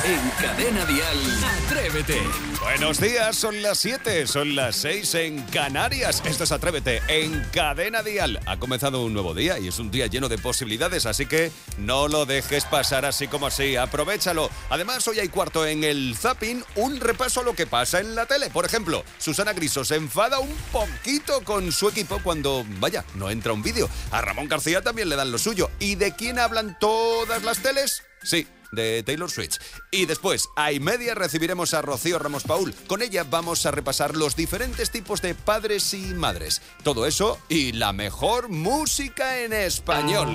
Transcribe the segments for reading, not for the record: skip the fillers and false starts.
En Cadena Dial, Atrévete. Buenos días, son las 7, son las 6 en Canarias. Esto es Atrévete en Cadena Dial. Ha comenzado un nuevo día y es un día lleno de posibilidades, así que no lo dejes pasar así como así. Aprovéchalo. Además, hoy hay cuarto en el Zapping, un repaso a lo que pasa en la tele. Por ejemplo, Susana Griso se enfada un poquito con su equipo cuando, vaya, no entra un vídeo. A Ramón García también le dan lo suyo. ¿Y de quién hablan todas las teles? Sí, de Taylor Swift. Y después, a y media, recibiremos a Rocío Ramos Paul. Con ella vamos a repasar los diferentes tipos de padres y madres. Todo eso y la mejor música en español.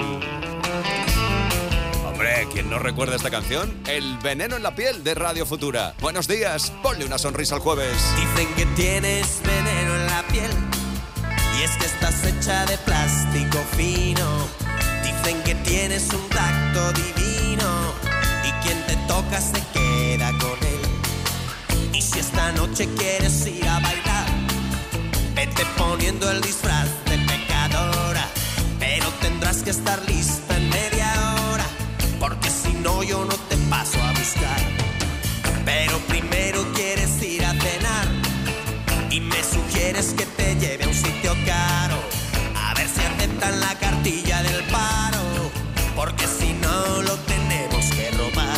Hombre, ¿quién no recuerda esta canción? El veneno en la piel de Radio Futura. Buenos días, ponle una sonrisa al jueves. Dicen que tienes veneno en la piel y es que estás hecha de plástico fino. Dicen que tienes un tacto divino y quien te toca se queda con él. Y si esta noche quieres ir a bailar, vete poniendo el disfraz de pecadora, pero tendrás que estar lista en media hora, porque si no yo no te paso a buscar. Pero primero quieres ir a cenar y me sugieres que te lleve a un sitio caro, a ver si aceptan la cartilla del paro, porque si no lo tenemos que robar.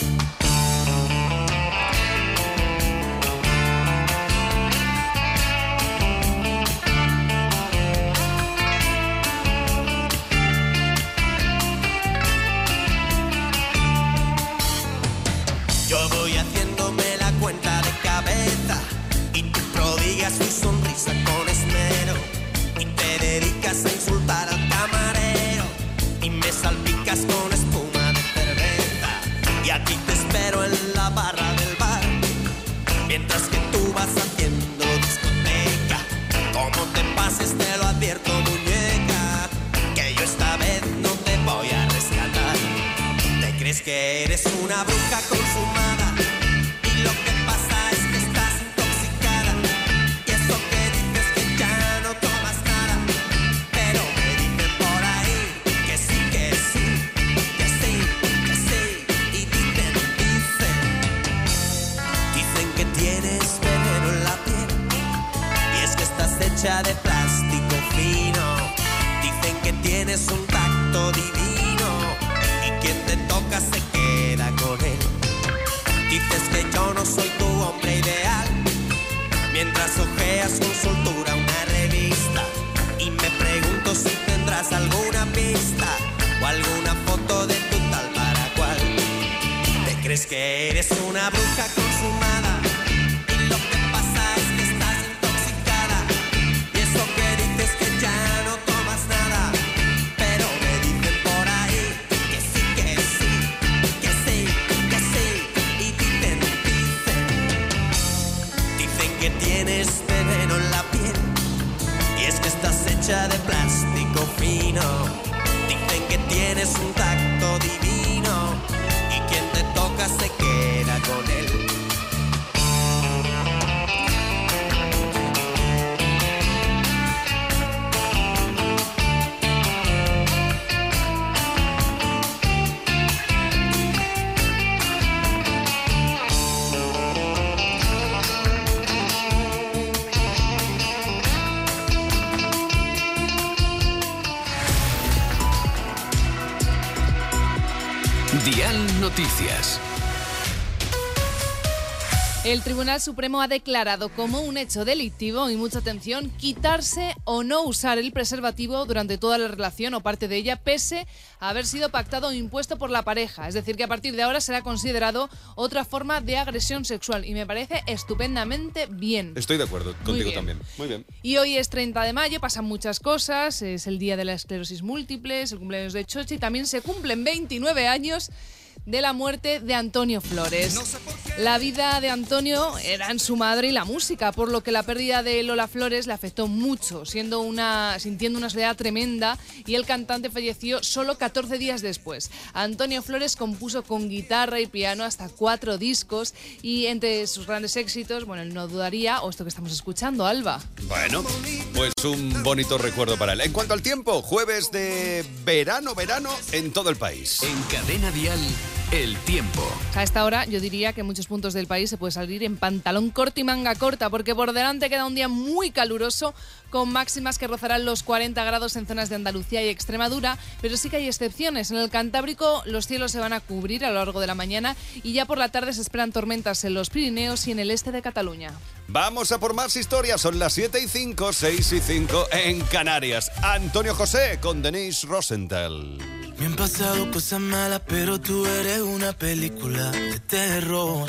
Yo voy haciéndome la cuenta de cabeza y tú prodigas tu sonrisa con esmero y te dedicas a insultar al camarero y me salpicas con espuma de cerveza. Y aquí te espero en la barra del bar, mientras que tú vas haciendo discoteca. Como te pases te lo advierto, muñeca, que yo esta vez no te voy a rescatar. Te crees que eres una bruja consumada y lo que pasa es que estás intoxicada. Y eso que dices que ya no tomas nada, pero me dicen por ahí que sí, que sí, que sí, que sí. Y dicen que tienes veneno en la piel y es que estás hecha de plástico fino. Dicen que tienes un tacto divino y quien te toca se queda con él. Dices que yo no soy tu hombre ideal, mientras ojeas con soltura una revista. Y me pregunto si tendrás alguna pista o alguna foto de tu tal para cual. Te crees que eres una bruja consumada y lo que pasa es que estás intoxicada. Y eso que dices que ya no tomas nada, pero me dicen por ahí que sí, que sí, que sí, que sí. Y dicen que tienes veneno en la piel y es que estás hecha de plástico fino. Dicen que tienes un tacto divino y quien te toca se queda con él. Dial Noticias. El Tribunal Supremo ha declarado como un hecho delictivo, y mucha atención, quitarse o no usar el preservativo durante toda la relación o parte de ella, pese a haber sido pactado o impuesto por la pareja. Es decir, que a partir de ahora será considerado otra forma de agresión sexual, y me parece estupendamente bien. Estoy de acuerdo contigo también. Muy bien. Y hoy es 30 de mayo, pasan muchas cosas, es el día de la esclerosis múltiple, es el cumpleaños de Chochi, y también se cumplen 29 años de la muerte de Antonio Flores. La vida de Antonio era en su madre y la música, por lo que la pérdida de Lola Flores le afectó mucho, sintiendo una soledad tremenda, y el cantante falleció solo 14 días después. Antonio Flores compuso con guitarra y piano hasta 4 discos, y entre sus grandes éxitos, bueno, él no dudaría, o esto que estamos escuchando, Alba. Bueno, pues un bonito recuerdo para él. En cuanto al tiempo, jueves de verano en todo el país. En Cadena Dial, el tiempo. A esta hora yo diría que en muchos puntos del país se puede salir en pantalón corto y manga corta, porque por delante queda un día muy caluroso, con máximas que rozarán los 40 grados en zonas de Andalucía y Extremadura, pero sí que hay excepciones. En el Cantábrico los cielos se van a cubrir a lo largo de la mañana y ya por la tarde se esperan tormentas en los Pirineos y en el este de Cataluña. Vamos a por más historias, son las 7:05, 6:05 en Canarias. Antonio José con Denise Rosenthal. Me han pasado cosas malas, pero tú eres una película de terror.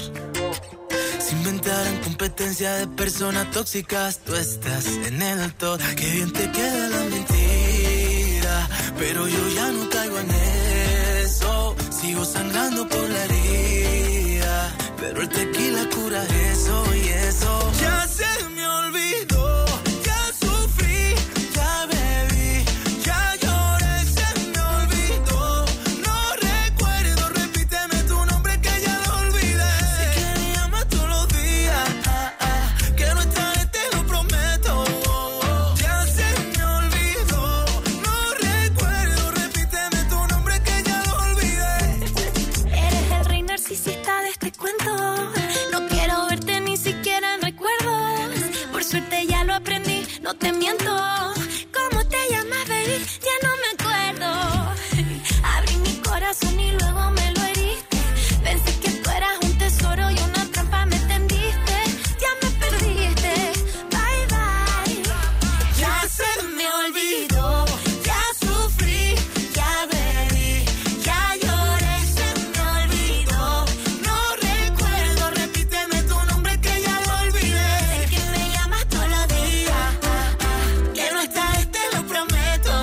Se inventaron competencia de personas tóxicas, tú estás en el top. Qué bien te queda la mentira, pero yo ya no caigo en eso. Sigo sangrando por la herida, pero el tequila cura eso y eso. Ya se me olvidó, ya sufrí, ya bebí, ya lloré, se me olvidó. No recuerdo, repíteme tu nombre que ya lo olvidé. Sé que me llamas todos los días, que no esta vez te lo prometo. Ya se me olvidó, no recuerdo, repíteme tu nombre que ya lo olvidé. Eres el rey narcisista de este cuento. No quiero verte ni siquiera en recuerdos. Por suerte ya lo aprendí, no te miento. ¿Cómo te llamas, baby? Ya no me acuerdo. Abrí mi corazón y luego me lo heriste. Pensé que tú eras un tesoro y una trampa me tendiste. Ya me perdiste, bye bye. Ya se me olvidó, ya sufrí, ya bebí, ya lloré, se me olvidó. No recuerdo, repíteme tu nombre que ya lo olvidé. Sé que me llamas todos los días, que no esta vez te lo prometo.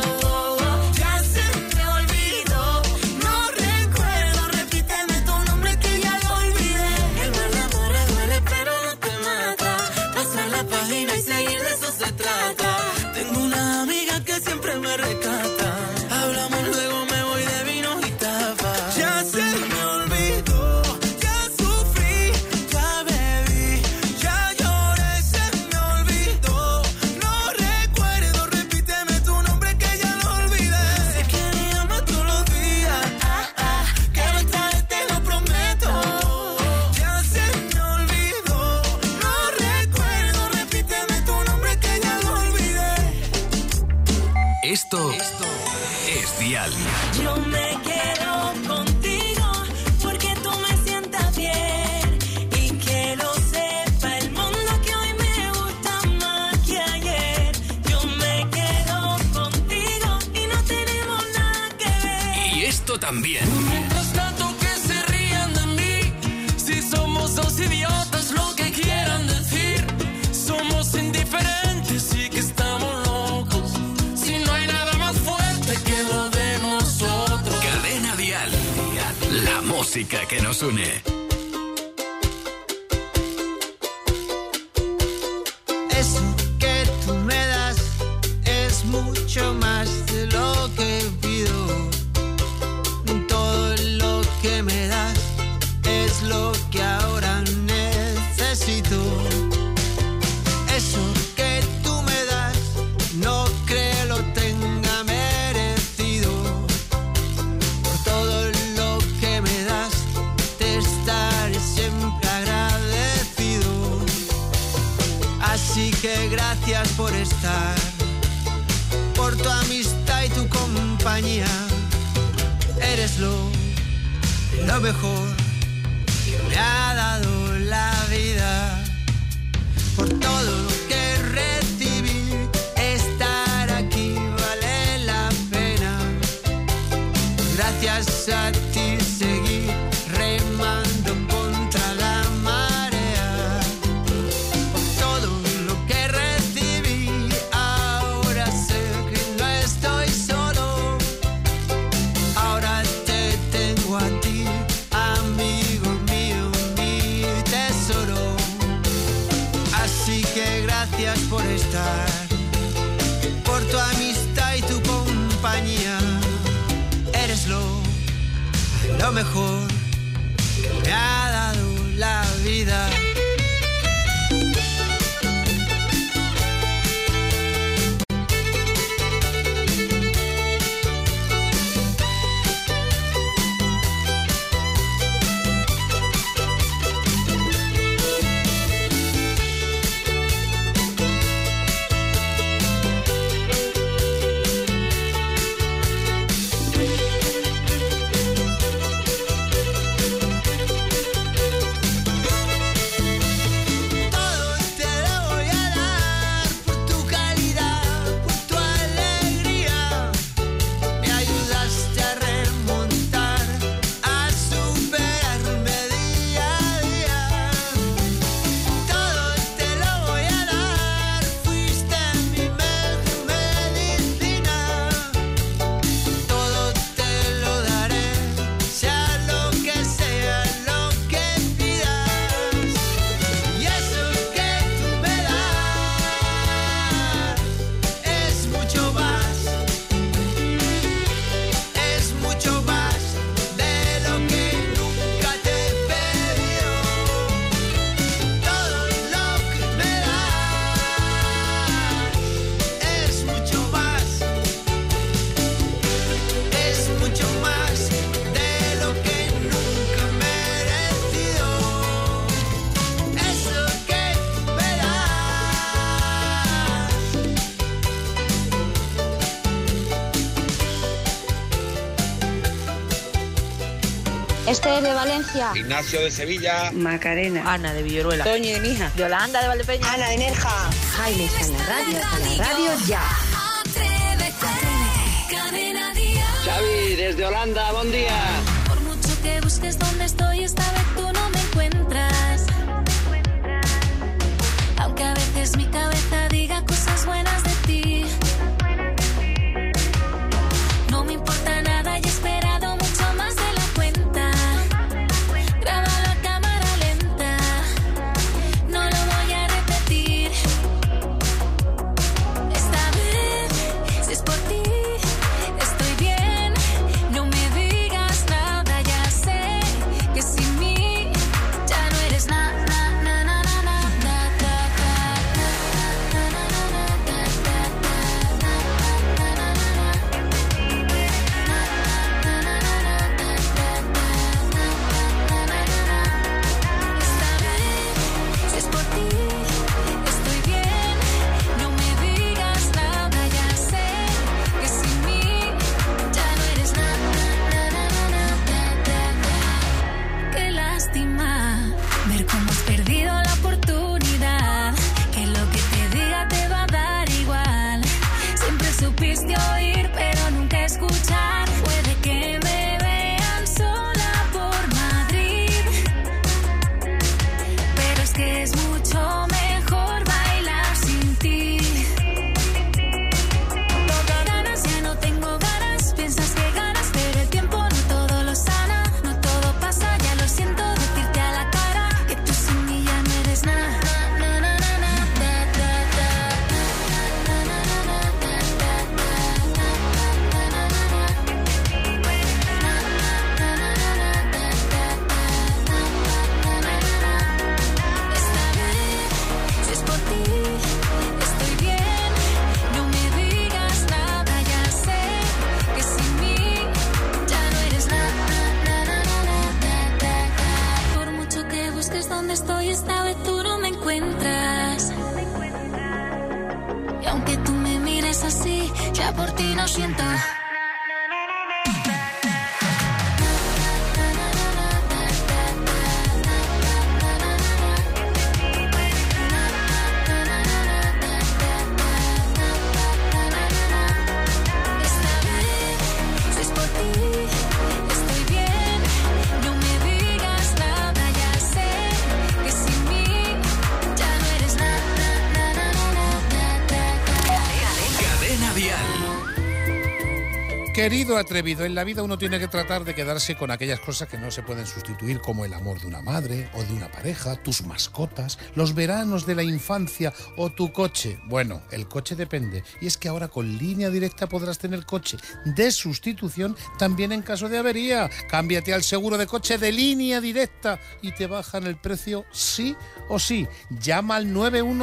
Ya se me olvidó, no recuerdo, repíteme tu nombre que ya lo olvidé. El mal amor duele pero no te mata. Pasar la página y seguir de eso se trata. Tengo una amiga que siempre me rescata. Hablamos luego, me voy de vino y tapas. Ya se me olvidó, ya sufrí, ya bebí, ya lloré, se me olvidó. No recuerdo, repíteme tu nombre que ya lo olvidé. Sé que me llamas todos los días, que no esta vez te lo prometo. Ya se me olvidó, no recuerdo, repíteme tu nombre que ya lo olvidé. Esto es Dial. Yo me quedo contigo porque tú me sientas bien y que lo sepa el mundo que hoy me gusta más que ayer. Yo me quedo contigo y no tenemos nada que ver. Y esto también. Mientras tanto que se rían de mí, si somos dos idiotas lo que quieran decir, somos indiferentes y que estamos locos, si no hay nada más fuerte que lo de nosotros. Cadena Dial. La música que nos une. Eso que tú me das es mucho más de lo que pido. Todo lo que me das es lo que ahora necesito. Eso que tú me das no creo lo tenga merecido. Por todo lo que me das te estaré siempre agradecido. Así que gracias por estar, por tu amistad y tu compañía. Eres lo mejor que me ha dado la vida. Por todo lo que recibí, estar aquí vale la pena. Gracias a ti seguí remando contra la marea. Por todo lo que recibí, ahora sé que no estoy solo. Ahora te tengo a ti, amigo mío, mi tesoro. Así que gracias por estar, por tu amistad y tu compañía. Eres lo mejor que me ha dado la vida. Esther de Valencia. Ignacio de Sevilla. Macarena. Ana de Villaruela. Toñi de Mija. Yolanda de Valdepeña. Ana de Nerja. Jaime está en la radio ya. Xavi, desde Holanda, buen día. Por mucho que busques donde estoy, esta vez tú no me encuentras. Aunque a veces mi cabeza diga cosas buenas de ti. No me importa nada y he esperado mucho más de la cuenta. Grábalo a cámara lenta, no lo voy a repetir. Esta vez, si es por ti, estoy bien. No me digas nada, ya sé que sin mí ya no eres nada. Ver cómo has perdido la oportunidad, que lo que te diga te va a dar igual. Siempre supiste oír, pero nunca escuchar. Puede que me vean sola por Madrid, pero es que es mucho mejor bailar sin ti. Tengo ganas, ya no tengo ganas. Piensas que ganas, pero el tiempo no todo lo sana. No todo pasa, ya lo siento. Decirte a la cara que tú sin mí ya no eres nada. Esta vez, si es por ti, estoy bien. No me digas nada, ya sé que sin mí ya no eres nada. Por mucho que busques donde estoy, esta vez tú no me encuentras. Y aunque tú me mires así, ya por ti no siento. Esta vez, si es por ti, estoy bien. No me digas nada, ya sé que sin mí ya no eres nada. Cadena Dial. Querido atrevido, en la vida uno tiene que tratar de quedarse con aquellas cosas que no se pueden sustituir, como el amor de una madre o de una pareja, tus mascotas, los veranos de la infancia o tu coche. Bueno, el coche depende. Y es que ahora con Línea Directa podrás tener coche de sustitución también en caso de avería. Cámbiate al seguro de coche de Línea Directa y te bajan el precio sí o sí. Llama al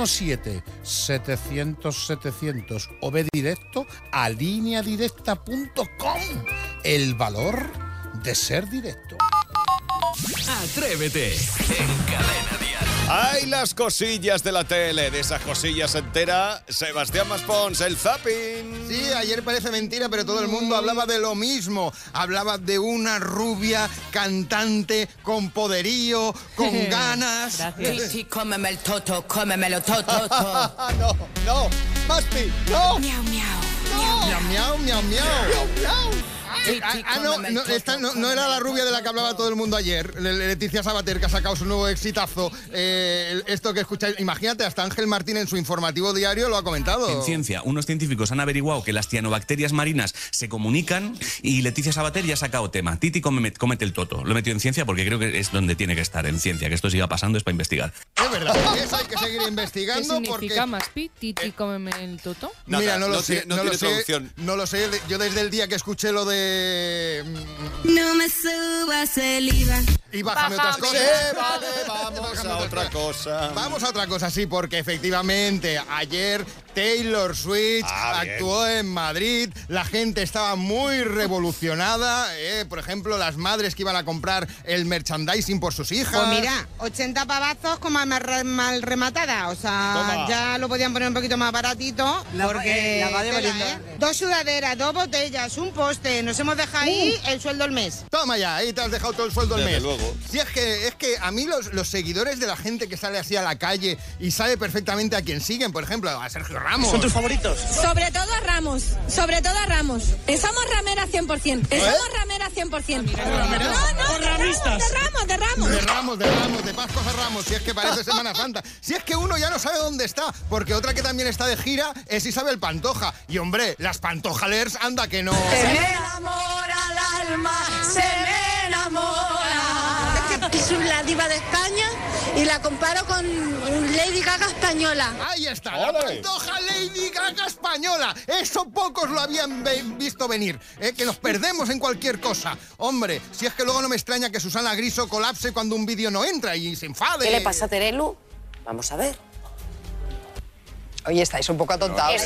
917-700-700 o ve directo a lineadirecta.com. El valor de ser directo. Atrévete en Cadena Dial. ¡Ay, las cosillas de la tele! De esas cosillas se entera Sebastián Maspons, el zapping. Sí, ayer parece mentira, pero todo el mundo hablaba de lo mismo. Hablaba de una rubia cantante con poderío, con ganas. Gracias. Sí, cómeme el toto, cómemelo toto. No, Maspi, no. Miau, miau. Miau, miau, miau, miau. Sí, No era la rubia de la que hablaba todo el mundo ayer, Leticia Sabater, que ha sacado su nuevo exitazo. Esto que escucháis, imagínate, hasta Ángel Martín en su informativo diario lo ha comentado. En ciencia, unos científicos han averiguado que las cianobacterias marinas se comunican y Leticia Sabater ya ha sacado tema. Titi, cómete el toto. Lo he metido en ciencia porque creo que es donde tiene que estar, en ciencia. Que esto siga pasando es para investigar. Es verdad, eso hay que seguir investigando. ¿Qué significa, Maspi? Titi, cómeme el toto. Mira, no lo sé. No lo sé. Yo desde el día que escuché lo de... No me subas el IVA. Y bájame otras cosas. Vale, vamos a otra cosa. Vamos a otra cosa, sí, porque efectivamente ayer Taylor Swift actuó en Madrid. La gente estaba muy revolucionada. Por ejemplo, las madres que iban a comprar el merchandising por sus hijas. Pues mira, 80 pavazos como mal rematada. O sea, Toma. ya lo podían poner un poquito más baratito. Porque la va de tela, valiente. 2 sudaderas, 2 botellas, un poste, no sé hemos dejado ahí el sueldo del mes. Toma ya, ahí te has dejado todo el sueldo del Desde mes. luego. Sí, es que a mí los seguidores de la gente que sale así a la calle y sabe perfectamente a quién siguen, por ejemplo, a Sergio Ramos. ¿Son tus favoritos? Sobre todo a Ramos, sobre todo a Ramos. Somos rameras 100%. Somos rameras 100%. No, De Ramos, de Pascos a Ramos, si es que parece Semana Santa. Si es que uno ya no sabe dónde está, porque otra que también está de gira es Isabel Pantoja. Y hombre, las Pantojalers, anda que no. Se me enamora el alma, se me enamora. Es la diva de España y la comparo con Lady Gaga española. Ahí está, la Pantoja Lady Gaga española. Eso pocos lo habían visto venir, que nos perdemos en cualquier cosa. Hombre, si es que luego no me extraña que Susana Griso colapse cuando un vídeo no entra y se enfade. ¿Qué le pasa a Terelu? Vamos a ver. Oye, estáis un poco atontados.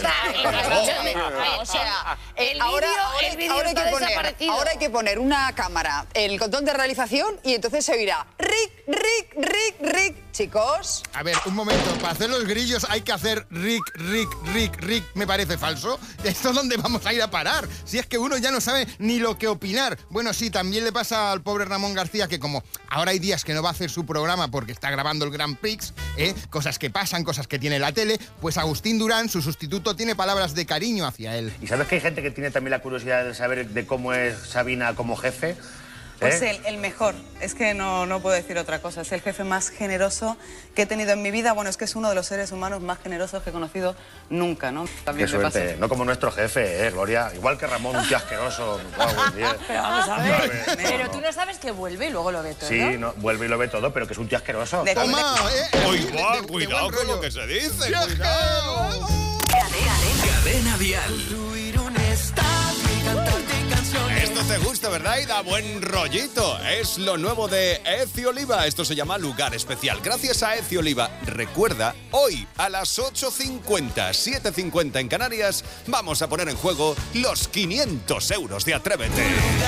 Ahora hay que poner una cámara, el control de realización, y entonces se oirá Rick, chicos. A ver, un momento, para hacer los grillos hay que hacer Rick, me parece falso. ¿Esto es donde vamos a ir a parar? Si es que uno ya no sabe ni lo que opinar. Bueno, sí, también le pasa al pobre Ramón García, que como ahora hay días que no va a hacer su programa porque está grabando el Grand Prix, cosas que pasan, cosas que tiene la tele, pues Agustín Durán, su sustituto, tiene palabras de cariño hacia él. ¿Y sabes que hay gente que tiene también la curiosidad de saber de cómo es Sabina como jefe? Pues el mejor, es que no puedo decir otra cosa, es el jefe más generoso que he tenido en mi vida. Bueno, es que es uno de los seres humanos más generosos que he conocido nunca, ¿no? Qué suerte, no como nuestro jefe, Gloria, igual que Ramón, un tío asqueroso. Pero vamos a ver, pero tú no sabes que vuelve y luego lo ve todo. Sí, no, vuelve y lo ve todo, pero que es un tío asqueroso. ¡Toma! Cuidado con lo que se dice, cuidado. Cadena Dial. Esto te gusta, ¿verdad? Y da buen rollito. Es lo nuevo de Ezi Oliva. Esto se llama Lugar Especial. Gracias a Ezi Oliva. Recuerda, hoy a las 8:50, 7:50 en Canarias, vamos a poner en juego los 500 euros de Atrévete.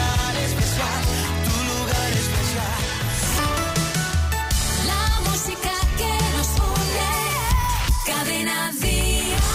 La música que nos une. Cadena Dial.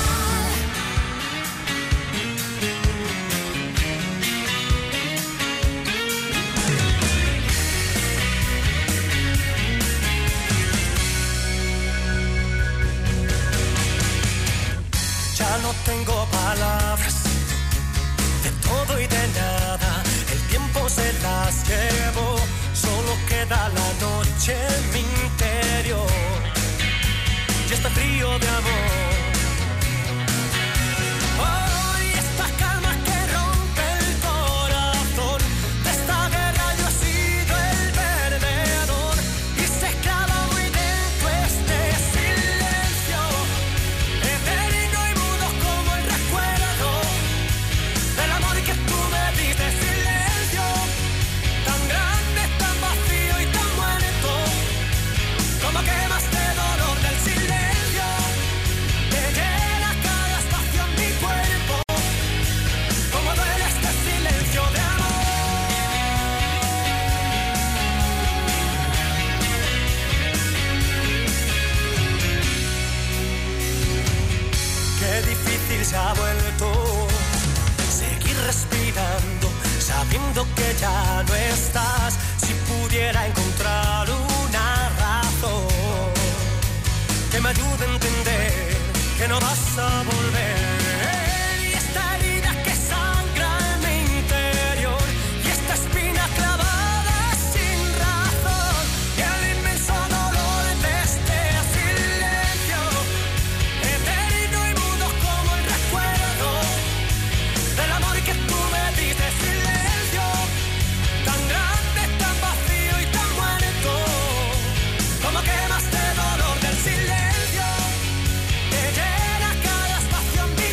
Ya no tengo palabras de todo y de nada. El tiempo se las llevó. Solo queda la noche en mi interior y este frío de amor. Hoy esta calma que rompe el corazón. De esta guerra yo he sido el perdedor y se clava muy dentro este silencio eterno y mudo como el recuerdo del amor que tú me diste. Silencio tan grande, tan vacío y tan muerto, como quemaste dolor del silencio, te llena cada espacio en mi cuerpo, como duele este silencio de amor. Qué difícil se ha vuelto seguir respirando, sabiendo que ya no estás. Si pudiera encontrar una razón que me ayude a entender que no vas a volver. Y esta herida que sangra en mi interior, y esta espina clavada sin razón, y el inmenso dolor de este silencio eterno y mudo como el recuerdo del amor que tú me diste. Silencio tan grande, tan vacío y tan muerto, como quemaste dolor del silencio, te llena cada espacio en mi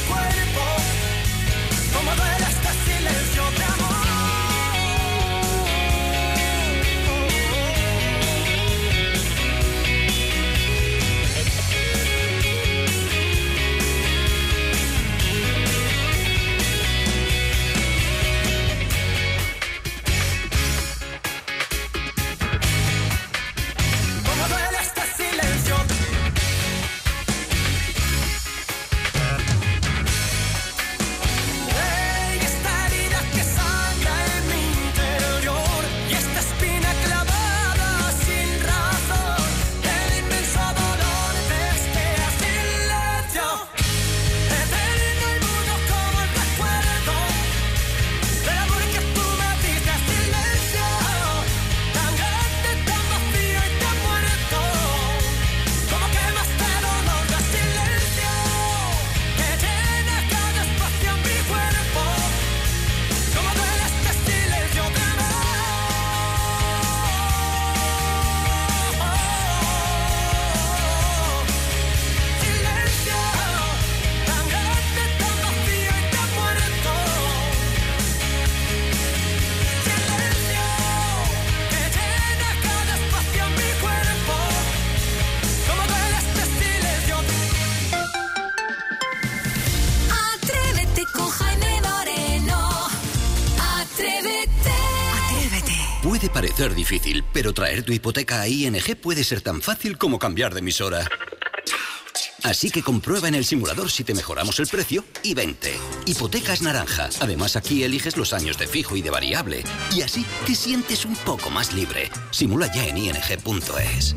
Puede parecer difícil, pero traer tu hipoteca a ING puede ser tan fácil como cambiar de emisora. Así que comprueba en el simulador si te mejoramos el precio y vente. Hipotecas naranja. Además, aquí eliges los años de fijo y de variable. Y así te sientes un poco más libre. Simula ya en ing.es.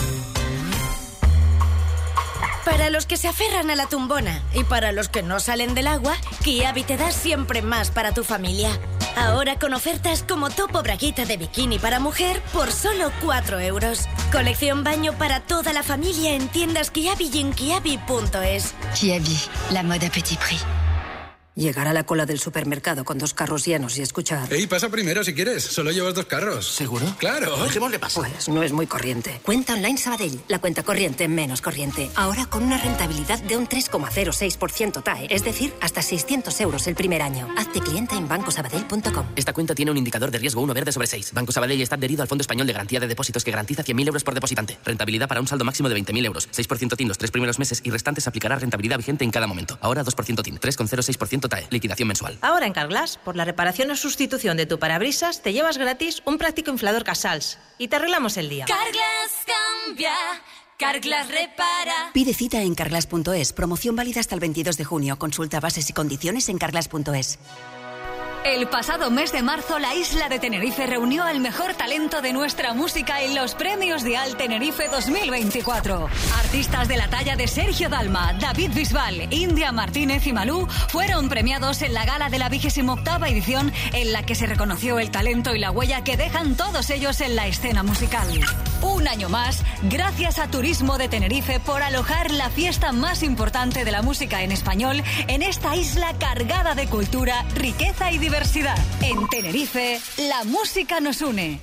Para los que se aferran a la tumbona y para los que no salen del agua, Kiabi te da siempre más para tu familia. Ahora con ofertas como top o braguita de bikini para mujer por solo 4 euros. Colección baño para toda la familia en tiendas Kiabi y en kiabi.es. Kiabi, la moda petit prix. Llegar a la cola del supermercado con 2 carros llenos y escuchar... Ey, pasa primero si quieres. Solo llevas 2 carros. ¿Seguro? ¡Claro! Dejémosle pasar. Pues no es muy corriente. Cuenta online Sabadell. La cuenta corriente menos corriente. Ahora con una rentabilidad de un 3,06% TAE. Es decir, hasta 600 euros el primer año. Hazte cliente en bancosabadell.com. Esta cuenta tiene un indicador de riesgo 1 verde sobre 6. Banco Sabadell está adherido al Fondo Español de Garantía de Depósitos que garantiza 100.000 euros por depositante. Rentabilidad para un saldo máximo de 20.000 euros. 6% TIN los 3 primeros meses y restantes aplicará rentabilidad vigente en cada momento. Ahora 2% TIN. 3,06% TAE. Liquidación mensual. Ahora en Carglass, por la reparación o sustitución de tu parabrisas, te llevas gratis un práctico inflador Casals y te arreglamos el día. Carglass cambia, Carglass repara. Pide cita en carglass.es. Promoción válida hasta el 22 de junio. Consulta bases y condiciones en carglass.es. El pasado mes de marzo, la isla de Tenerife reunió al mejor talento de nuestra música en los premios Dial Tenerife 2024. Artistas de la talla de Sergio Dalma, David Bisbal, India Martínez y Malú fueron premiados en la gala de la 28ª edición, en la que se reconoció el talento y la huella que dejan todos ellos en la escena musical. Un año más, gracias a Turismo de Tenerife por alojar la fiesta más importante de la música en español en esta isla cargada de cultura, riqueza y diversidad. En Tenerife, la música nos une.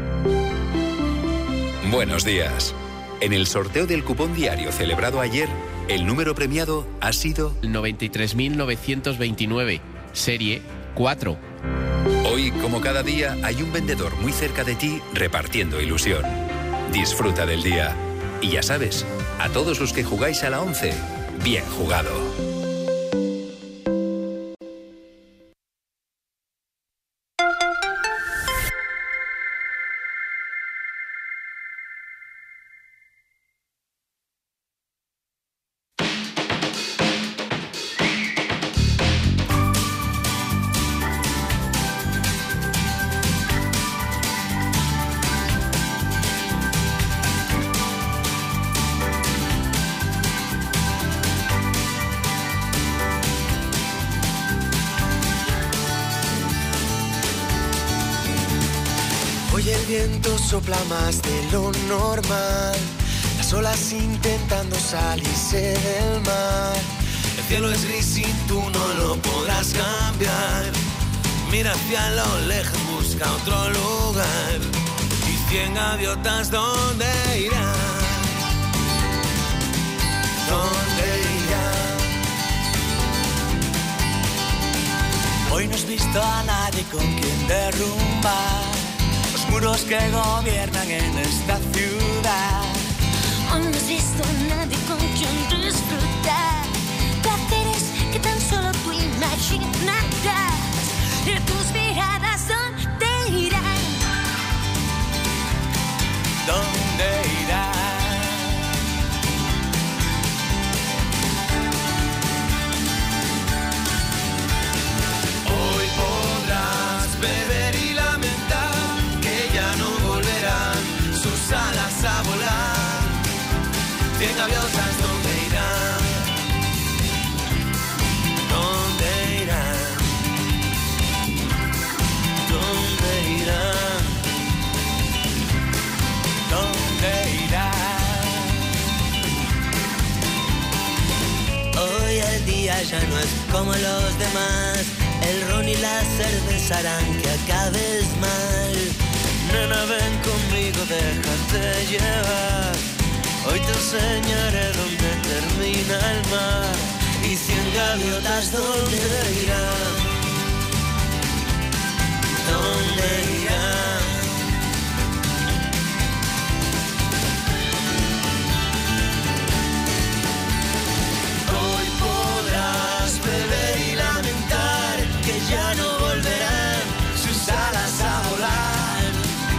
Buenos días. En el sorteo del cupón diario celebrado ayer, el número premiado ha sido 93.929, serie 4. Hoy, como cada día, hay un vendedor muy cerca de ti repartiendo ilusión. Disfruta del día. Y ya sabes, a todos los que jugáis a la 11, bien jugado. Sopla más de lo normal, las olas intentando salirse del mar. El cielo es gris y tú no lo podrás cambiar. Mira hacia lo lejos, busca otro lugar. Y 100 gaviotas, ¿dónde irán? ¿Dónde irán? Hoy no has visto a nadie con quien derrumbar muros que gobiernan en esta ciudad. Hoy no has visto a nadie con quien disfrutar placeres que tan solo tú imaginarás. Y tus miradas, ¿dónde irán? ¿Dónde irán? Hoy podrás beber y lamentar sus alas a volar. 100 gaviotas, ¿dónde irán? ¿Dónde irán? ¿Dónde irán? ¿Dónde irán? Hoy el día ya no es como los demás. El ron y la cerveza harán que acabes mal. Nena, ven conmigo, déjate llevar. Hoy te enseñaré dónde termina el mar. Y 100 gaviotas, ¿dónde irán? ¿Dónde irán? Hoy podrás beber y lamentar que ya no volverán sus alas a volar.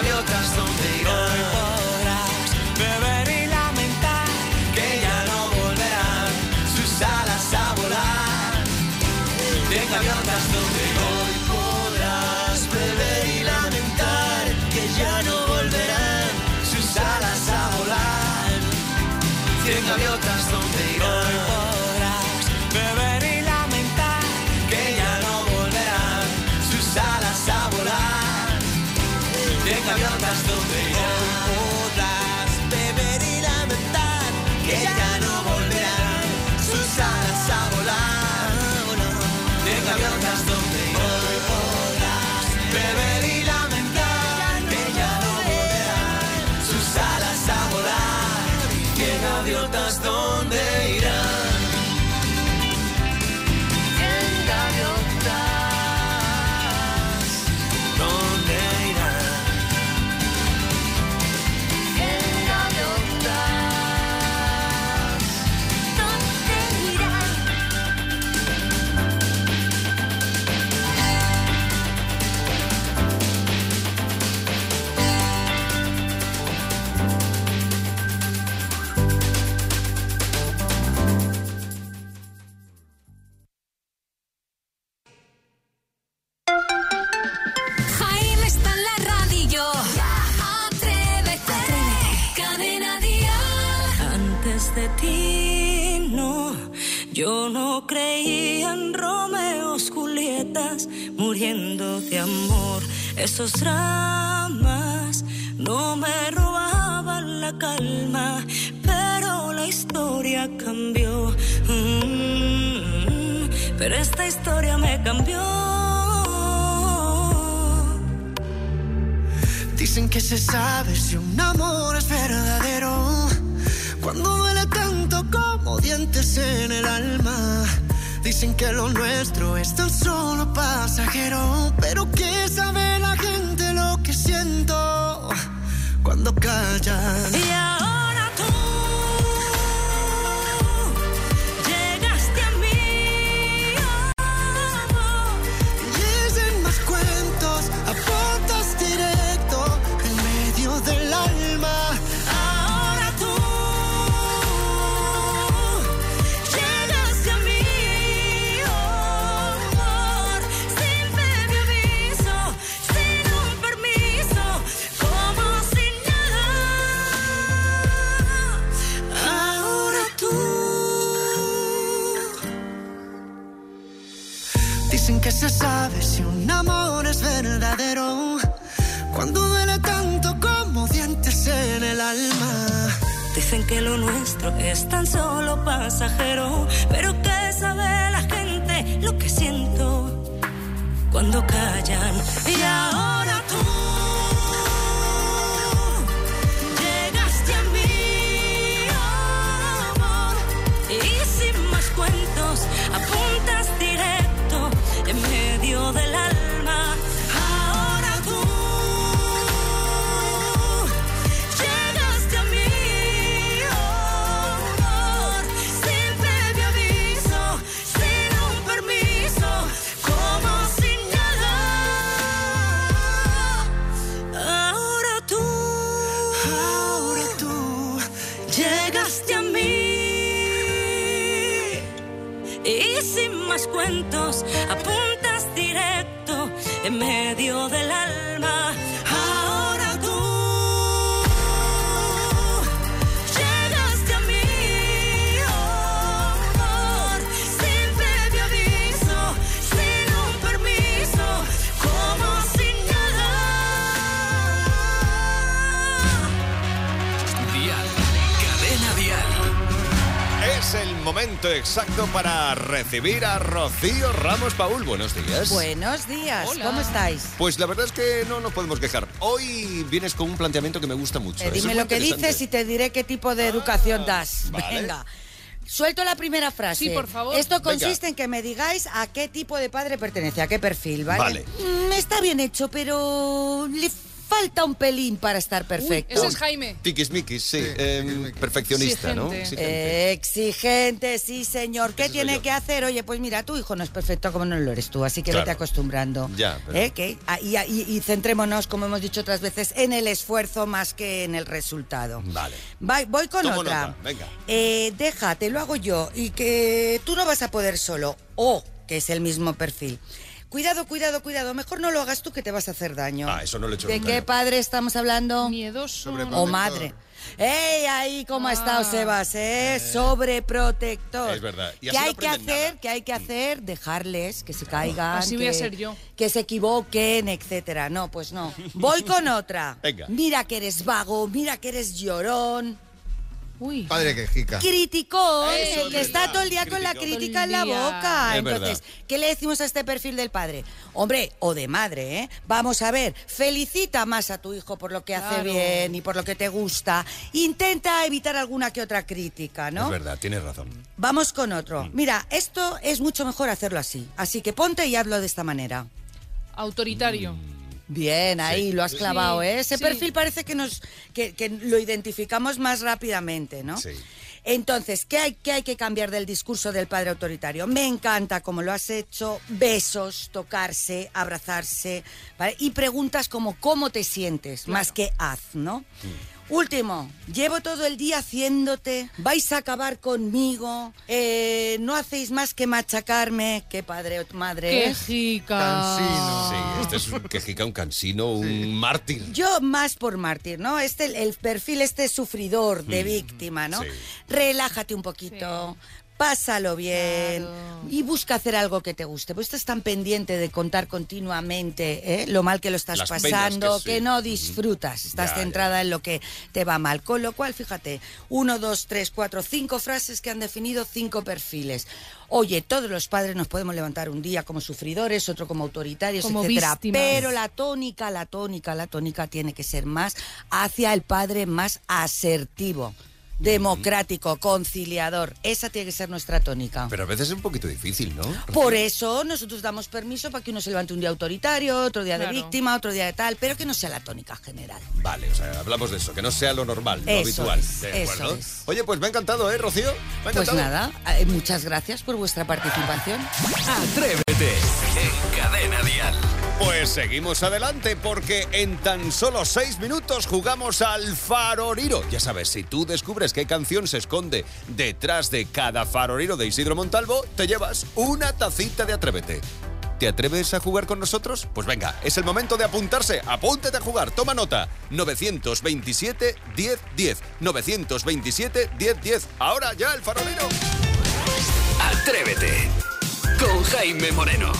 gaviotas donde irán. Hoy podrás beber y lamentar que ya no volverán sus alas a volar. 100 gaviotas donde hoy podrás beber y lamentar que ya no volverán sus alas a volar. 100 gaviotas donde irán. Hoy podrás beber y lamentar que ya no volverán sus alas a volar. 100 gaviotas donde irán. Hoy podrás beber y lamentar que ya no volverán sus alas a volar. 100 gaviotas donde irán. Hoy podrás beber y lamentar que ya no volverán sus alas a volar. 100 gaviotas donde irán. 100 gaviotas donde irán. 100 gaviotas donde irán. Jaime está en la radio. Atrévete. Cadena Dial. Antes de ti, no, yo no creía en Romeos, Julietas, muriendo de amor. Esos dramas no me robaban la calma, pero la historia cambió. Pero esta historia me cambió. Dicen que se sabe si un amor es verdadero cuando duele tanto como dientes en el alma. Dicen que lo nuestro es tan solo pasajero, pero ¿qué sabe la gente lo que siento cuando callan? Y ahora tú llegaste a mí, Dicen más cuentos, apuntas directo en medio del alma. ahora tú llegaste a mí, amor, sin previo aviso, sin un permiso, como si nada. Ahora tú. Dicen que se sabe si un amor es verdadero cuando duele tanto como dientes en el alma. Dicen que lo nuestro es tan solo pasajero, pero ¿qué sabe la gente lo que siento cuando callan? Y ahora tú llegaste a mí, amor, y sin más cuentos apuntas directo en medio del alma. Ahora tú llegaste a mí, amor, sin previo aviso, sin un permiso, como si nada. Ahora tú llegaste a mí, y sin más cuentos apuntas directo en medio del alma. Ahora tú llegaste a mí, amor, sin previo aviso, sin un permiso, como si nada. Dial, Cadena Dial. Es el momento exacto para recibir a Rocío Ramos Paul. Buenos días. Buenos días, Hola. ¿cómo estáis? Pues la verdad es que no nos podemos quejar. Hoy vienes con un planteamiento que me gusta mucho. Eso Dime es muy lo que interesante. dices y te diré qué tipo de educación das. vale. Venga. Suelto la primera frase. Sí, por favor. Esto Venga. consiste en que me digáis a qué tipo de padre pertenece, a qué perfil, ¿vale? Vale. Está bien hecho, pero le falta un pelín para estar perfecto. Ese es Jaime. Tiquismiquis, sí. Perfeccionista, ¿no? Exigente, sí, señor. ¿Qué tiene que hacer? Oye, pues mira, tu hijo no es perfecto como no lo eres tú, así que vete acostumbrando. Ya, pero... Y centrémonos, como hemos dicho otras veces, en el esfuerzo más que en el resultado. Vale. Voy con Tomo otra. nota, venga. Déjate, lo hago yo. Y que tú no vas a poder solo. O que es el mismo perfil. Cuidado, mejor no lo hagas tú que te vas a hacer daño. Eso no lo he hecho ¿De nunca. qué padre estamos hablando? Miedoso. O madre. ¡Ey, ahí cómo ha estado Sebas, sobreprotector! Es verdad. Y ¿Qué así hay no que aprenden hacer? nada. ¿Qué hay que hacer? Dejarles que se caigan. Así voy a ser yo. Que se equivoquen, etcétera. No, pues no. Voy con otra. Venga. Mira que eres vago, mira que eres llorón. Uy. Padre quejica. Criticón, Eso el es que está verdad. todo el día con la Criticón. crítica en la Todo el día. boca. Es Entonces, verdad. ¿qué le decimos a este perfil del padre? Hombre, o de madre, ¿eh? Vamos a ver, felicita más a tu hijo por lo que hace bien y por lo que te gusta. Intenta evitar alguna que otra crítica, ¿no? Es verdad, tienes razón. Vamos con otro. Mira, esto es mucho mejor hacerlo así. Así que ponte y hazlo de esta manera. Autoritario. Bien, ahí lo has clavado, Sí, ¿eh? Ese sí. perfil parece que que lo identificamos más rápidamente, ¿no? Sí. Entonces, ¿qué hay que cambiar del discurso del padre autoritario? Me encanta cómo lo has hecho, besos, tocarse, abrazarse, ¿vale? Y preguntas como ¿cómo te sientes? Más que haz, ¿no? Último, llevo todo el día haciéndote, vais a acabar conmigo, no hacéis más que machacarme, qué padre o madre. Quejica. Cansino. Sí, este es un quejica, un cansino, un mártir. Yo más por mártir, ¿no? El perfil sufridor de víctima, ¿no? Sí. Relájate un poquito. Pásalo bien y busca hacer algo que te guste. Pues estás tan pendiente de contar continuamente lo mal que lo estás Las penas pasando que sí. no disfrutas. Estás Ya, centrada en lo que te va mal. Con lo cual, fíjate, 1, 2, 3, 4, 5 frases que han definido 5 perfiles. Oye, todos los padres nos podemos levantar un día como sufridores, otro como autoritarios, Como etcétera. víctimas. Pero la tónica tiene que ser más hacia el padre más asertivo, democrático, conciliador. Esa tiene que ser nuestra tónica. Pero a veces es un poquito difícil, ¿no? Por eso nosotros damos permiso para que uno se levante un día autoritario, otro día de víctima, otro día de tal, pero que no sea la tónica general. Vale, o sea, hablamos de eso, que no sea lo normal, lo Eso habitual. es, De eso acuerdo. es. Oye, pues me ha encantado, Rocío? Me ha Pues encantado. nada, muchas gracias por vuestra participación. Atrévete en Cadena Dial. Pues seguimos adelante porque en tan solo 6 minutos jugamos al faroriro. Ya sabes, si tú descubres qué canción se esconde detrás de cada faroriro de Isidro Montalvo, te llevas una tacita de Atrévete. ¿Te atreves a jugar con nosotros? Pues venga, es el momento de apuntarse. Apúntate a jugar, toma nota. 927 1010. 927 1010. Ahora ya el faroriro. Atrévete con Jaime Moreno.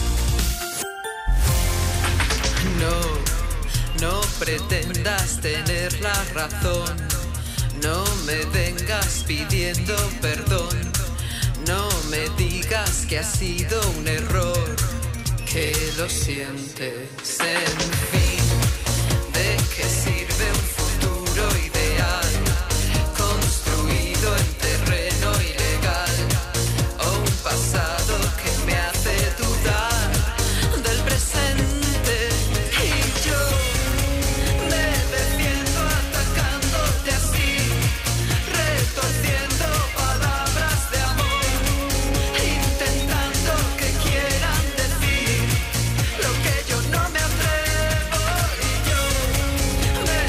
No pretendas tener la razón. No me vengas pidiendo perdón. No me digas que ha sido un error, que lo sientes. En fin, ¿de qué sirve un futuro ideal construido en terreno ilegal? O un pasado que me hace dudar del presente. Y yo me defiendo atacándote así, retorciendo palabras de amor, intentando que quieran decir lo que yo no me atrevo. Y yo me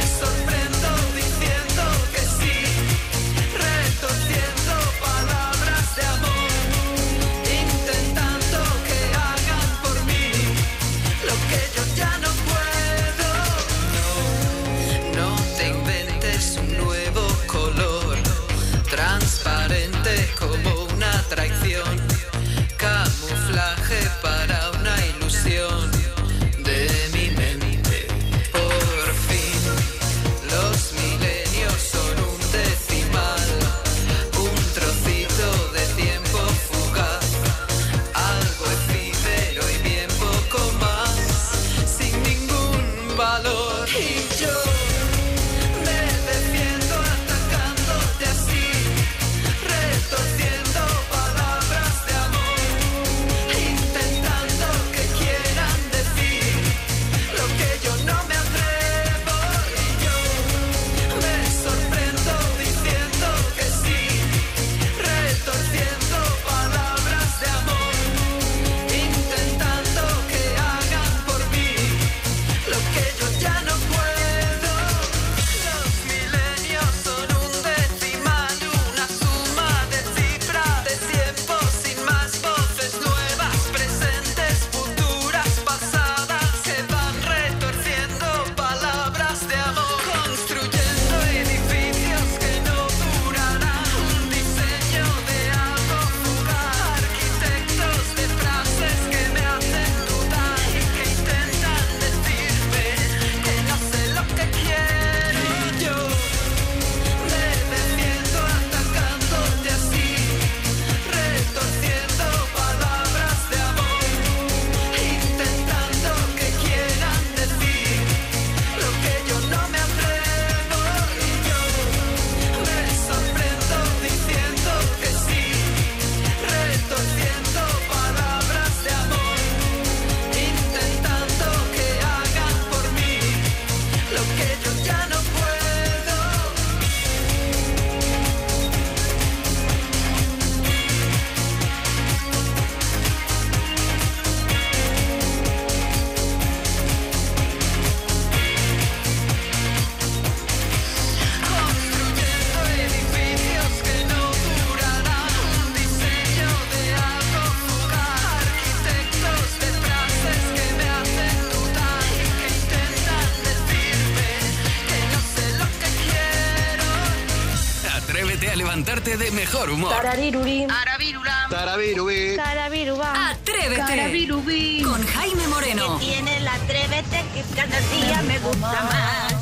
llenarte de mejor humor. Tarariruri. Aravirula. Tarabirubi. Tarabiruba. Atrévete. Tarabirubi. Con Jaime Moreno. Que tiene el atrévete que cada día me gusta más.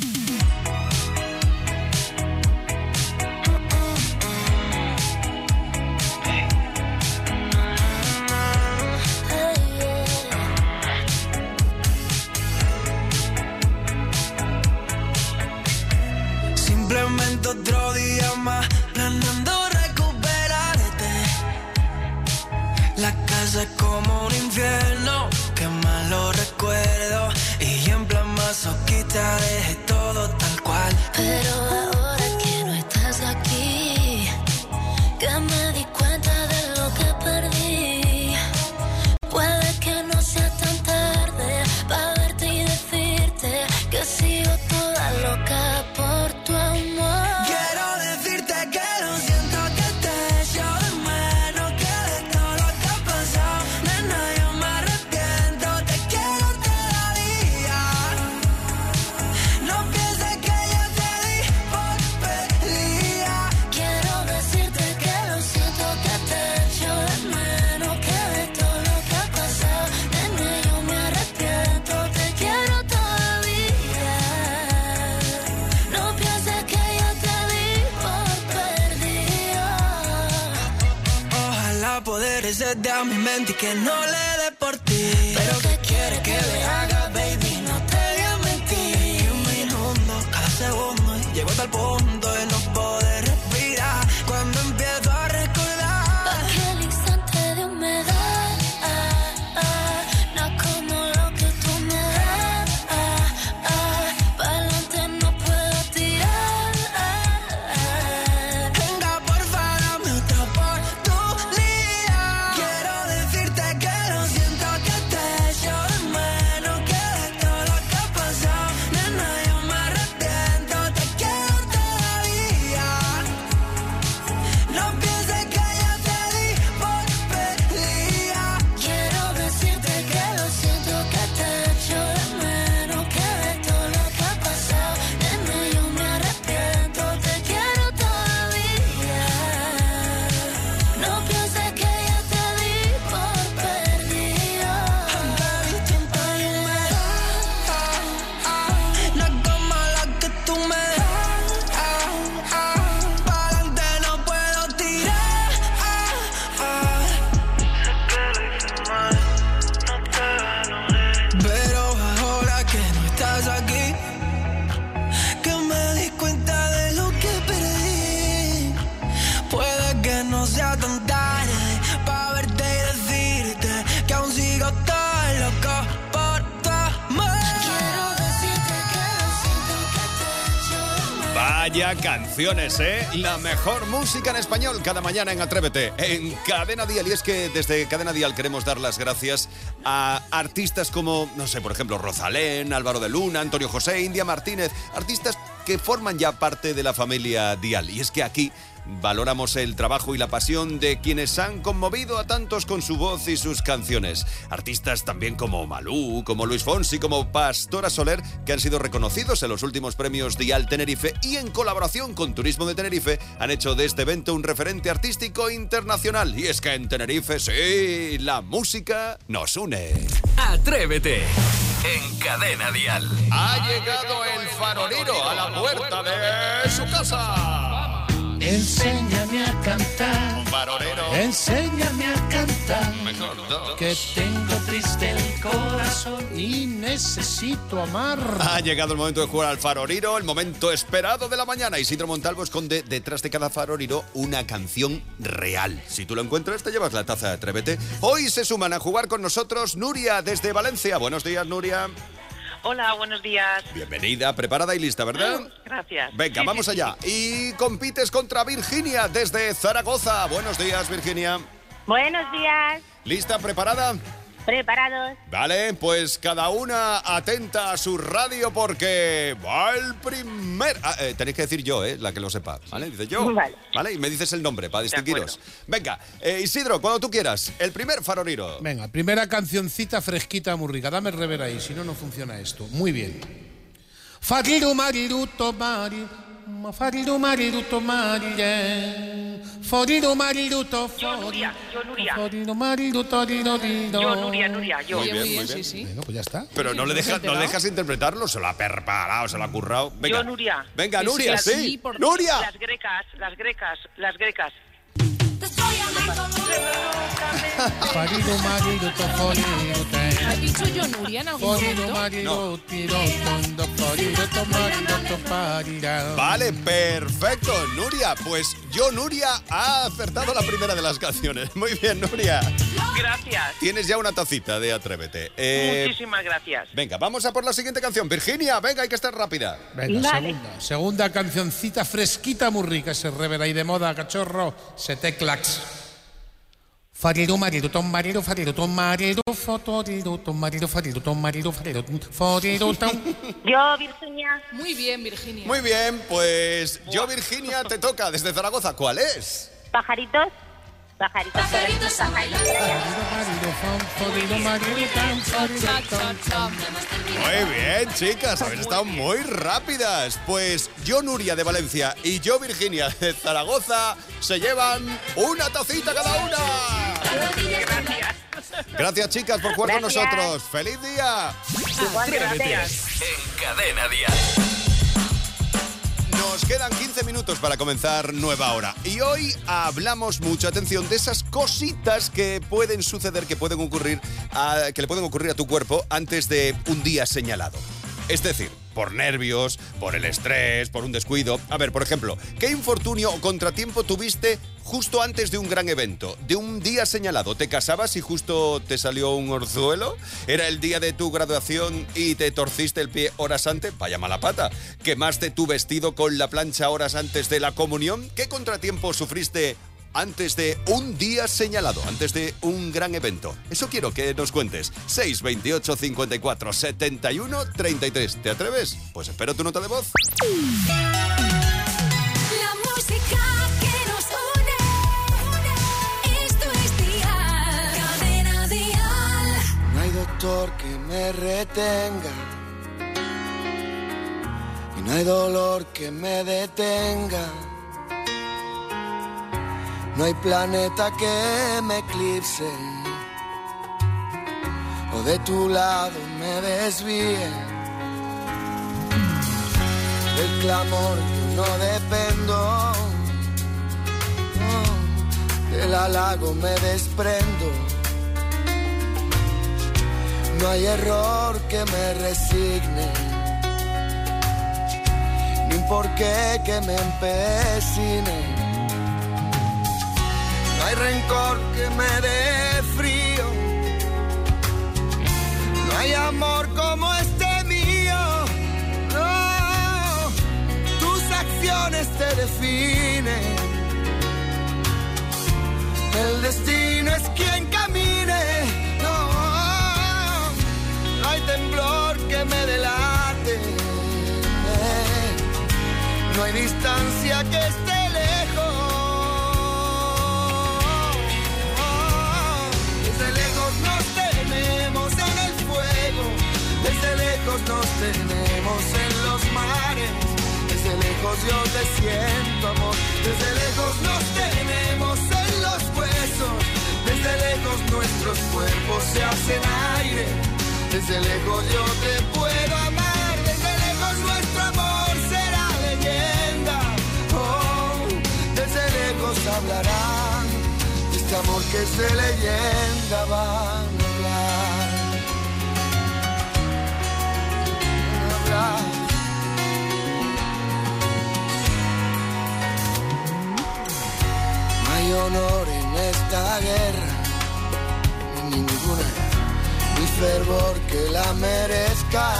Simplemente otro día más, planeando recuperarte. La casa es como un infierno, qué malos recuerdos. Y en plan masoquista dejé todo tal cual. Pero ahora que no estás aquí, que me di cuenta de lo que perdí. Puede que no sea tan tarde para verte y decirte que sigo toda loca por tu amor. Quiero decirte que lo siento, que te echo de menos, que de todo lo que ha pasado, nena, yo me arrepiento, te quiero todavía. No pienses que yo te di por perdida. Quiero decirte que lo siento, que te echo de menos, que de todo lo que ha pasado, nena, yo me arrepiento, te quiero todavía. No pienses que yo te di por perdida. Ojalá poder exceder a mi mente y que no le dé por ti. Pero ¿qué quieres que le haga, baby? No te voy a mentir. Un minuto, cada segundo, y llego hasta el punto de no poder respirar. Cuando empiezo a recordar Aquel instante de humedad, no como lo que tú me das. Pa'lante no puedo tirar. Venga, porfa, dame otra oportunidad. Quiero decirte que lo siento, que te echo de menos, que de todo lo que ha pasado, nena, yo me arrepiento, te quiero todavía. No pienses que yo te di por perdida. Quiero decirte que lo siento, que te echo de menos, que de todo lo que ha pasado, nena, yo me arrepiento, te quiero todavía. No pienses que yo te di por perdida. No es como la que tú me das. Pa'lante no puedo tirar. Pero ahora que no estás aquí, que me di cuenta de lo que perdí. Puede que no sea tan tarde para verte y decirte que aún sigo tan loco por tu amor. Quiero decirte que lo siento, que te echo de menos. Vaya canciones, ¿eh? La mejor música en español cada mañana en Atrévete, en Cadena Dial. Y es que desde Cadena Dial queremos dar las gracias a artistas como, no sé, por ejemplo, Rosalén, Álvaro de Luna, Antonio José, India Martínez, artistas que forman ya parte de la familia Dial. Y es que aquí valoramos el trabajo y la pasión de quienes han conmovido a tantos con su voz y sus canciones. Artistas también como Malú, como Luis Fonsi, como Pastora Soler, que han sido reconocidos en los últimos premios Dial Tenerife y en colaboración con Turismo de Tenerife han hecho de este evento un referente artístico internacional. Y es que en Tenerife, sí, la música nos une. Atrévete en Cadena Dial. Ha llegado el farolero a la puerta de su casa. Enséñame a cantar. Un farolero. Enséñame a cantar. Mejor dos. Que tengo triste el corazón y necesito amar. Ha llegado el momento de jugar al farolero, el momento esperado de la mañana. Isidro Montalvo esconde detrás de cada farolero una canción real. Si tú lo encuentras, te llevas la taza de Atrévete. Hoy se suman a jugar con nosotros Nuria desde Valencia. Buenos días, Nuria. Hola, buenos días. Bienvenida, preparada y lista, ¿verdad? Gracias. Venga, Sí, vamos sí, allá. sí. Y compites contra Virginia desde Zaragoza. Buenos días, Virginia. Buenos días. ¿Lista, preparada? Preparados. Vale, pues cada una atenta a su radio porque va el primer... tenéis que decir yo, la que lo sepa, ¿vale? Dice yo, Vale. Y me dices el nombre para distinguiros. Venga, Isidro, cuando tú quieras, el primer farolero. Venga, primera cancioncita fresquita, muy rica. Dame el rever ahí, si no, no funciona esto. Muy bien. Fariru, mariru, tomari, Farido marido maride. Forido marido to. Yo, Nuria. Forido marido torido. Yo, Nuria, yo. Muy bien. Sí. Bueno, pues ya está. Pero no le dejas interpretarlo, se lo ha preparado, se lo ha currado. Venga. Yo, Nuria. Venga, Sí, Nuria, sí, sí. por- Nuria. Las grecas. Farido marido to forido te. ¿Has dicho yo, Nuria, en algún Forido momento? marido tiro tondo. Forido to marido to parida. Vale, perfecto, Nuria. Pues yo, Nuria, ha acertado la primera de las canciones. Muy bien, Nuria. Gracias. Tienes ya una tacita de Atrévete. Muchísimas gracias. Venga, vamos a por la siguiente canción. Virginia, venga, hay que estar rápida. Venga, Vale. segunda cancioncita fresquita, muy rica, se revela ahí de moda, cachorro, se teclax. Farido marido, ton marido, farido, ton marido, fotorido, ton marido, farido, ton marido, farido, forido, ton. Yo, Virginia. Muy bien, Virginia. Muy bien, pues yo, Virginia, te toca desde Zaragoza. ¿Cuál es? Pajaritos. Pajaritos. Pajaritos. Forido marido, tan forido, Muy bien, chicas, habéis estado muy rápidas. Pues yo, Nuria de Valencia, y yo, Virginia de Zaragoza, se llevan una tacita cada una. Gracias. Gracias, chicas, por jugar con Gracias. nosotros. ¡Feliz día! Atrévete en Cadena Dial. Nos quedan 15 minutos para comenzar nueva hora. Y hoy hablamos, mucha atención, de esas cositas que pueden suceder, que le pueden ocurrir a tu cuerpo antes de un día señalado. Es decir, por nervios, por el estrés, por un descuido. A ver, por ejemplo, ¿qué infortunio o contratiempo tuviste justo antes de un gran evento? De un día señalado. ¿Te casabas y justo te salió un orzuelo? ¿Era el día de tu graduación y te torciste el pie horas antes? Vaya mala pata. ¿Quemaste tu vestido con la plancha horas antes de la comunión? ¿Qué contratiempo sufriste antes de un día señalado, antes de un gran evento? Eso quiero que nos cuentes. 628 54 71 33. ¿Te atreves? Pues espero tu nota de voz. La música que nos une. Esto es Dial. Cadena Dial. No hay doctor que me retenga y no hay dolor que me detenga. No hay planeta que me eclipse o de tu lado me desvíe. Del clamor yo no dependo, no, del halago me desprendo. No hay error que me resigne, ni un porqué que me empecine. No hay rencor que me dé frío, no hay amor como este mío. No, tus acciones te definen, el destino es quien camine. No hay temblor que me delate, no hay distancia que esté lejos. Desde lejos nos tenemos en los mares, desde lejos yo te siento amor, desde lejos nos tenemos en los huesos, desde lejos nuestros cuerpos se hacen aire, desde lejos yo te puedo amar, desde lejos nuestro amor será leyenda, oh, desde lejos hablarán, de este amor que es de leyenda van a hablar. No hay honor en esta guerra, ni ninguna, ni fervor que la merezca.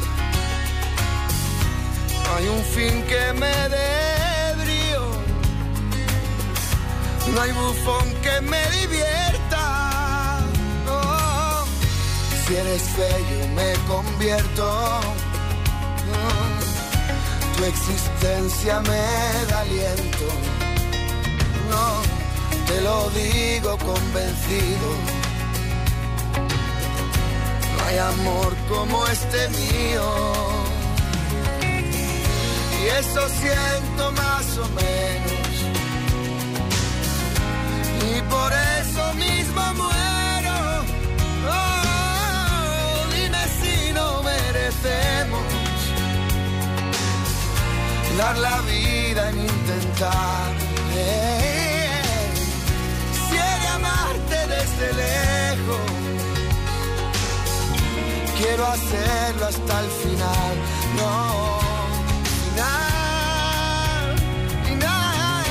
No hay un fin que me dé brío, no hay bufón que me divierta. Oh, si eres feo me convierto. Tu existencia me da aliento, no, te lo digo convencido. No hay amor como este mío, y eso siento más o menos. Y por eso mismo muero. Oh, dime si no merecemos dar la vida en intentar. Si he de amarte desde lejos, quiero hacerlo hasta el final. No, final, final.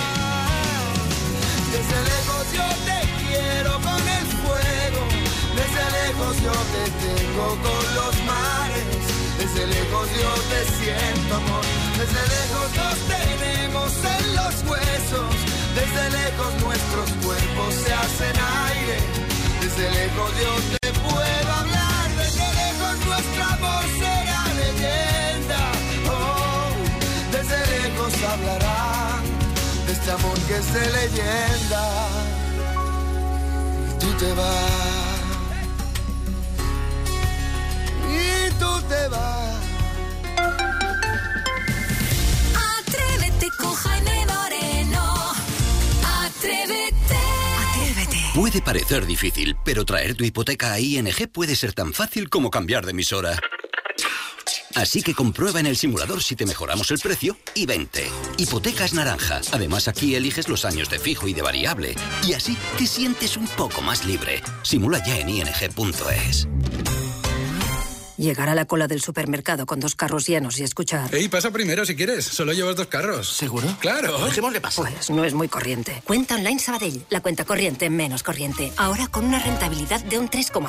Desde lejos yo te quiero con el fuego, desde lejos yo te tengo con los mares, desde lejos yo te siento amor, desde lejos nos tenemos en los huesos, desde lejos nuestros cuerpos se hacen aire, desde lejos yo te puedo hablar, desde lejos nuestro amor será leyenda, oh, desde lejos hablarán de este amor que es de leyenda. Y tú te vas, y tú te vas. Atrévete con Jaime Moreno. Atrévete. Puede parecer difícil, pero traer tu hipoteca a ING puede ser tan fácil como cambiar de emisora. Así que comprueba en el simulador si te mejoramos el precio y vente. Hipotecas naranja. Además, aquí eliges los años de fijo y de variable. Y así te sientes un poco más libre. Simula ya en ing.es. Llegar a la cola del supermercado con 2 carros llenos y escuchar... Ey, pasa primero si quieres. Solo llevas 2 carros. ¿Seguro? ¡Claro! Dejémosle pasar. Pues no es muy corriente. Cuenta online Sabadell. La cuenta corriente menos corriente. Ahora con una rentabilidad de un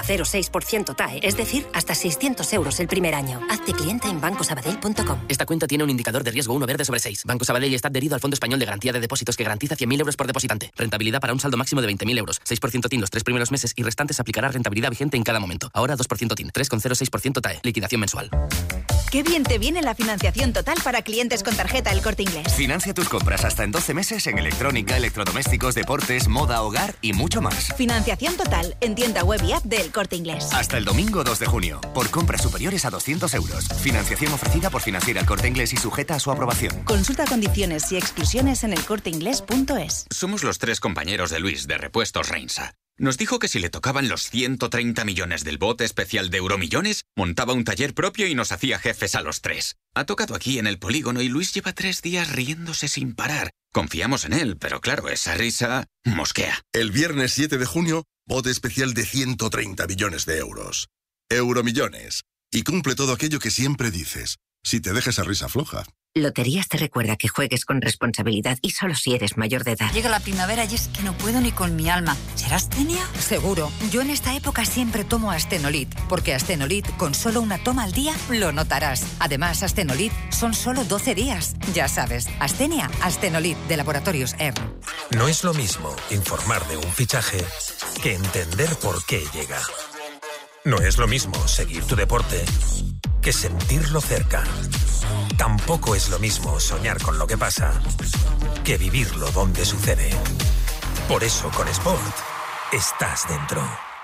3,06% TAE. Es decir, hasta 600 euros el primer año. Hazte cliente en bancosabadell.com. Esta cuenta tiene un indicador de riesgo 1 verde sobre 6. Banco Sabadell está adherido al Fondo Español de Garantía de Depósitos que garantiza 100.000 euros por depositante. Rentabilidad para un saldo máximo de 20.000 euros. 6% TIN los 3 primeros meses y restantes aplicará rentabilidad vigente en cada momento. Ahora 2% TIN. 3,06% TAE. Liquidación mensual. Qué bien te viene la financiación total para clientes con tarjeta El Corte Inglés. Financia tus compras hasta en 12 meses en electrónica, electrodomésticos, deportes, moda, hogar y mucho más. Financiación total en tienda web y app de El Corte Inglés. Hasta el domingo 2 de junio. Por compras superiores a 200 euros. Financiación ofrecida por Financiera El Corte Inglés y sujeta a su aprobación. Consulta condiciones y exclusiones en elcorteinglés.es. Somos los 3 compañeros de Luis de Repuestos Reinsa. Nos dijo que si le tocaban los 130 millones del bote especial de Euromillones, montaba un taller propio y nos hacía jefes a los 3. Ha tocado aquí en el polígono y Luis lleva 3 días riéndose sin parar. Confiamos en él, pero claro, esa risa mosquea. El viernes 7 de junio, bote especial de 130 millones de euros. Euromillones. Y cumple todo aquello que siempre dices. Si te dejas esa risa floja. Loterías te recuerda que juegues con responsabilidad y solo si eres mayor de edad. Llega la primavera y es que no puedo ni con mi alma. ¿Será Astenia? Seguro. Yo en esta época siempre tomo Astenolit, porque Astenolit con solo una toma al día lo notarás. Además, Astenolit son solo 12 días. Ya sabes, Astenia, Astenolit de Laboratorios ERN. No es lo mismo informar de un fichaje que entender por qué llega. No es lo mismo seguir tu deporte que sentirlo cerca. Tampoco es lo mismo soñar con lo que pasa que vivirlo donde sucede. Por eso con Sport estás dentro.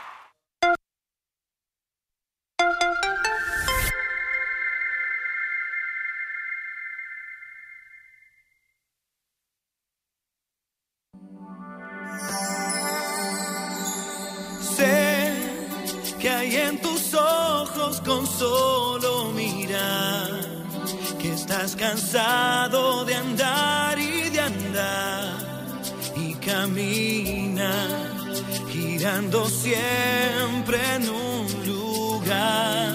Sé que hay en tus ojos con solo mirar que estás cansado de andar y de andar y camina girando siempre en un lugar.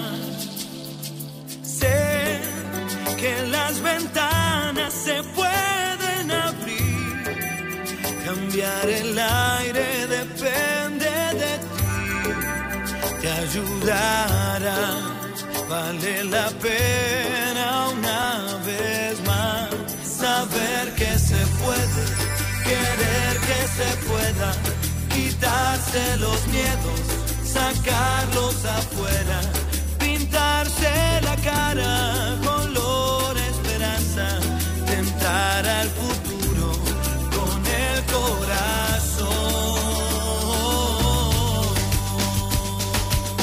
Sé que las ventanas se pueden abrir, cambiar el aire depende de ti, te ayudará. Vale la pena una vez más saber que se puede, querer que se pueda, quitarse los miedos, sacarlos afuera, pintarse la cara, color esperanza, tentar al futuro con el corazón.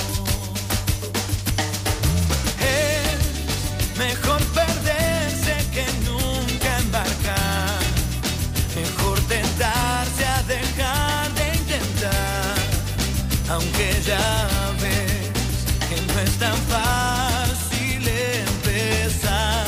Mejor perderse aunque ya ves que no es tan fácil empezar.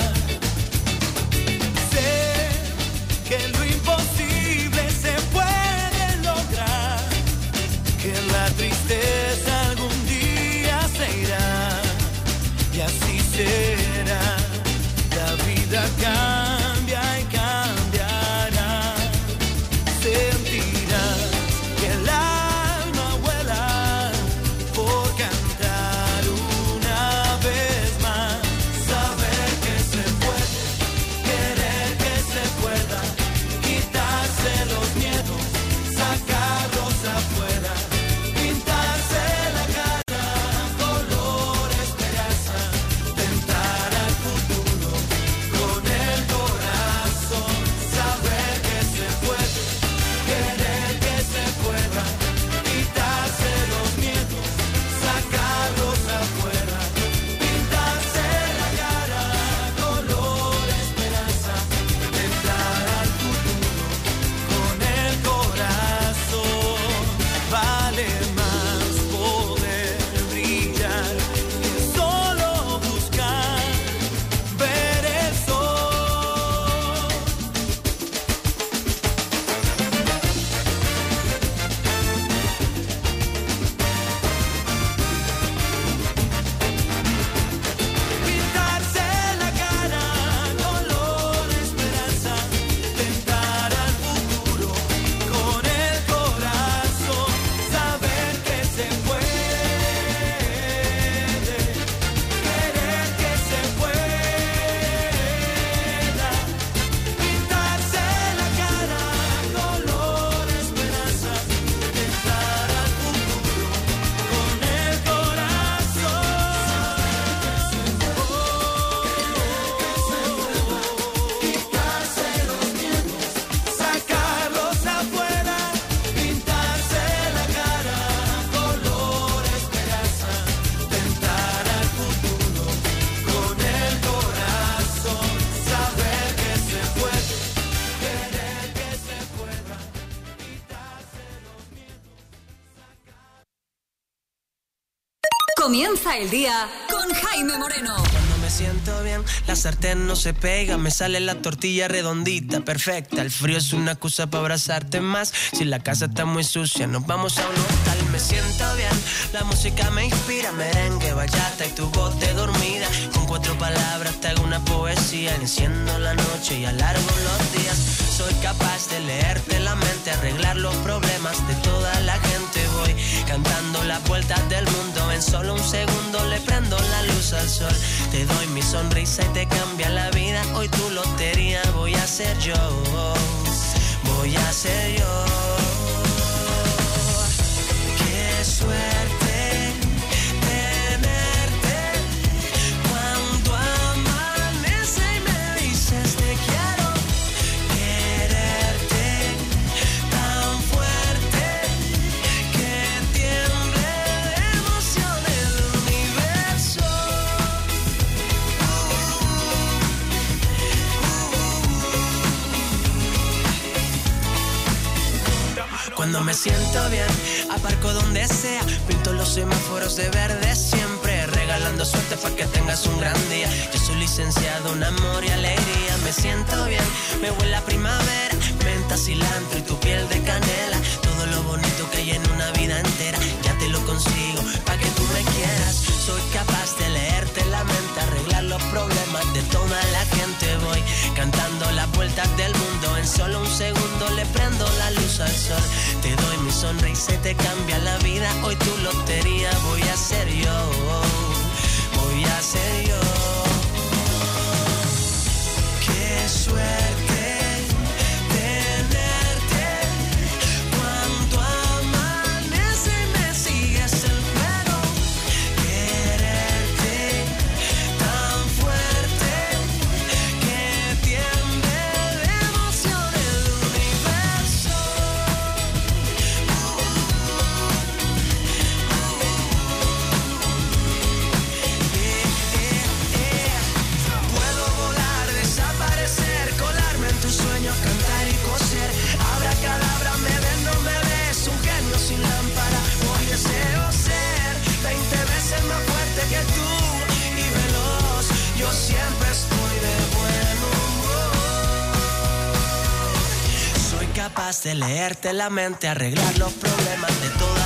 Sé que lo imposible se puede lograr, que la tristeza algún día se irá, y así será. La vida cambia y cambiará. Sentirás que el alma vuela por cantar una vez más. Saber que se puede, querer que se pueda, quitarse los miedos, sacarlos afuera, pintarse la cara, color esperanza, tentar al futuro con el corazón. Saber que se puede, querer que se pueda, quitarse los miedos, sacarlos afuera, pintarse la cara, color esperanza, tentar al futuro con el corazón. Vale más poder brillar que solo buscar ver el sol. Pintarse la cara, color esperanza, tentar al futuro con el corazón. Saber que se puede, querer que se pueda, pintarse la cara, color esperanza, tentar al futuro con el corazón. Quitarse los miedos, sacarlos afuera, pintarse la cara, color esperanza, tentar al futuro con el corazón. Saber que se puede, querer que se pueda, quitarse los miedos. Comienza el día con Jaime Moreno. Cuando me siento bien, la sartén no se pega, me sale la tortilla redondita, perfecta. El frío es una excusa para abrazarte más. Si la casa está muy sucia, nos vamos a un hostal. Me siento bien, la música me inspira, merengue, bachata y tu voz de dormida. Con 4 palabras te hago una poesía, enciendo la noche y alargo los días. Soy capaz de leerte la mente, arreglar los problemas de toda la gente. Voy cantando las vueltas del mundo, en solo un segundo le prendo la luz al sol. Te doy mi sonrisa y te cambia la vida. Hoy tu lotería voy a ser yo, voy a ser yo. Qué suerte tenerte cuando amanece y me dices te quiero. Quererte tan fuerte que tiemble de emoción el universo. Cuando me siento bien, aparco donde sea, pinto los semáforos de verde siempre, regalando suerte para que tengas un gran día. Yo soy licenciado en amor y alegría. Me siento bien, me huele a primavera, menta, cilantro y tu piel de canela. Todo lo bonito que hay en una vida entera, ya te lo consigo para que tú me quieras. Soy capaz de leerte la mente, arreglar los problemas de toda la gente. Voy cantando las vueltas del mundo, en solo un segundo le prendo la luz al sol. Te doy mi sonrisa y te cambia la vida. Hoy tu lotería voy a ser yo, voy a ser yo. Qué suerte tenerte cuando amanece y me sigues el pelo. Quererte tan fuerte que tiemble de emoción el universo. capaz de leerte la mente, arreglar los problemas de todo